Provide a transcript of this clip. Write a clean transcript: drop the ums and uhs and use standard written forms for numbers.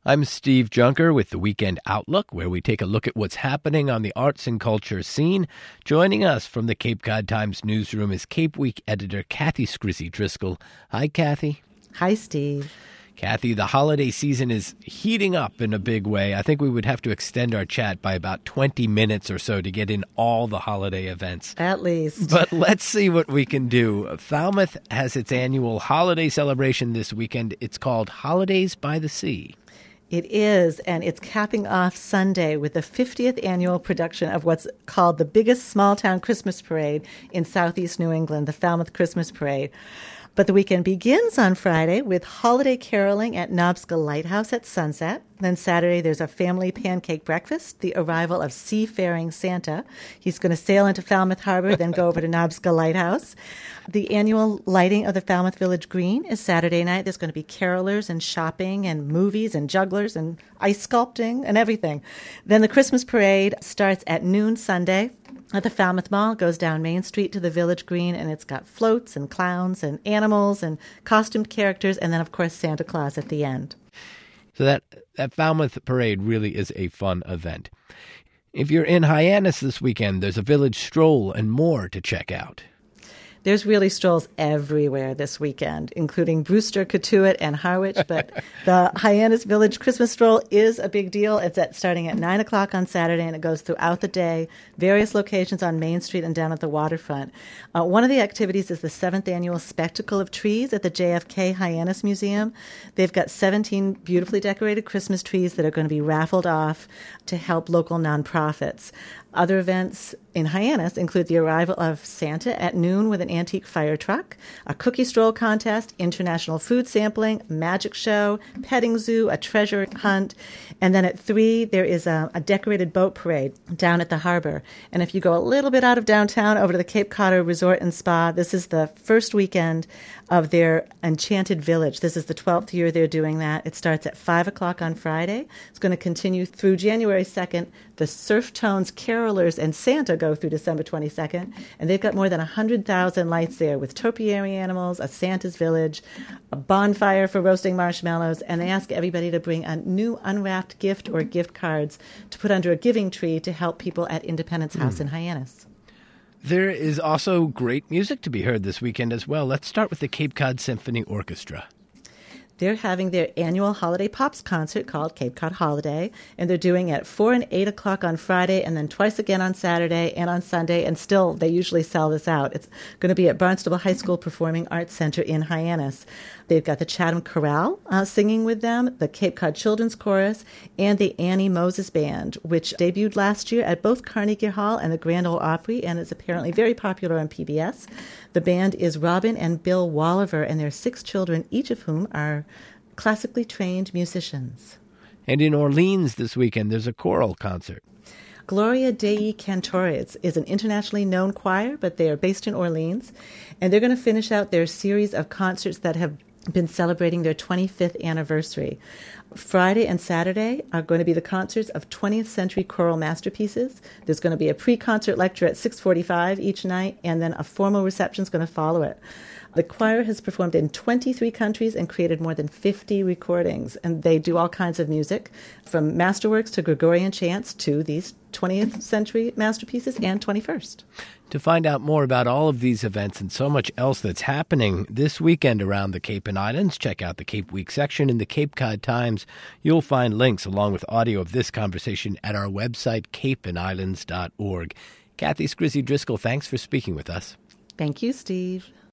I'm Steve Junker with the Weekend Outlook, where we take a look at what's happening on the arts and culture scene. Joining us from the Cape Cod Times newsroom is Cape Week editor Kathy Scrizzy Driscoll. Hi, Kathy. Hi, Steve. Kathy, the holiday season is heating up in a big way. I think we would have to extend our chat by about 20 minutes or so to get in all the holiday events. At least. But let's see what we can do. Falmouth has its annual holiday celebration this weekend. It's called Holidays by the Sea. It is, and it's capping off Sunday with the 50th annual production of what's called the biggest small-town Christmas parade in southeast New England, the Falmouth Christmas Parade. But the weekend begins on Friday with holiday caroling at Nobsca Lighthouse at sunset. Then Saturday, there's a family pancake breakfast, the arrival of seafaring Santa. He's going to sail into Falmouth Harbor, then go over to Nobsca Lighthouse. The annual lighting of the Falmouth Village Green is Saturday night. There's going to be carolers and shopping and movies and jugglers and ice sculpting and everything. Then the Christmas parade starts at noon Sunday at the Falmouth Mall, goes down Main Street to the Village Green, and it's got floats and clowns and animals and costumed characters, and then, of course, Santa Claus at the end. So that Falmouth Parade really is a fun event. If you're in Hyannis this weekend, there's a village stroll and more to check out. There's really strolls everywhere this weekend, including Brewster, Cotuit, and Harwich. But the Hyannis Village Christmas Stroll is a big deal. It's starting at 9 o'clock on Saturday, and it goes throughout the day, various locations on Main Street and down at the waterfront. One of the activities is the 7th Annual Spectacle of Trees at the JFK Hyannis Museum. They've got 17 beautifully decorated Christmas trees that are going to be raffled off to help local nonprofits. Other events in Hyannis include the arrival of Santa at noon with an antique fire truck, a cookie stroll contest, international food sampling, magic show, petting zoo, a treasure hunt, and then at 3 there is a decorated boat parade down at the harbor. And if you go a little bit out of downtown over to the Cape Cod Resort and Spa, this is the first weekend of their Enchanted Village. This is the 12th year they're doing that. It starts at 5 o'clock on Friday. It's going to continue through January 2nd. The Surf Tones, Carolers, and Santa go through December 22nd. And they've got more than 100,000 lights there with topiary animals, a Santa's Village, a bonfire for roasting marshmallows. And they ask everybody to bring a new unwrapped gift or gift cards to put under a giving tree to help people at Independence House in Hyannis. There is also great music to be heard this weekend as well. Let's start with the Cape Cod Symphony Orchestra. They're having their annual Holiday Pops concert called Cape Cod Holiday, and they're doing it at 4 and 8 o'clock on Friday, and then twice again on Saturday and on Sunday, and still they usually sell this out. It's going to be at Barnstable High School Performing Arts Center in Hyannis. They've got the Chatham Chorale singing with them, the Cape Cod Children's Chorus, and the Annie Moses Band, which debuted last year at both Carnegie Hall and the Grand Ole Opry, and is apparently very popular on PBS. The band is Robin and Bill Walliver, and their 6 children, each of whom are classically trained musicians. And in Orleans this weekend, there's a choral concert. Gloria Dei Cantores is an internationally known choir, but they are based in Orleans, and they're going to finish out their series of concerts that have been celebrating their 25th anniversary. Friday and Saturday are going to be the concerts of 20th century choral masterpieces. There's going to be a pre-concert lecture at 6:45 each night, and then a formal reception is going to follow it. The choir has performed in 23 countries and created more than 50 recordings, and they do all kinds of music, from masterworks to Gregorian chants to these 20th century masterpieces and 21st. To find out more about all of these events and so much else that's happening this weekend around the Cape and Islands, check out the Cape Week section in the Cape Cod Times. You'll find links along with audio of this conversation at our website, capeandislands.org. Kathy Scrizzy Driscoll, thanks for speaking with us. Thank you, Steve.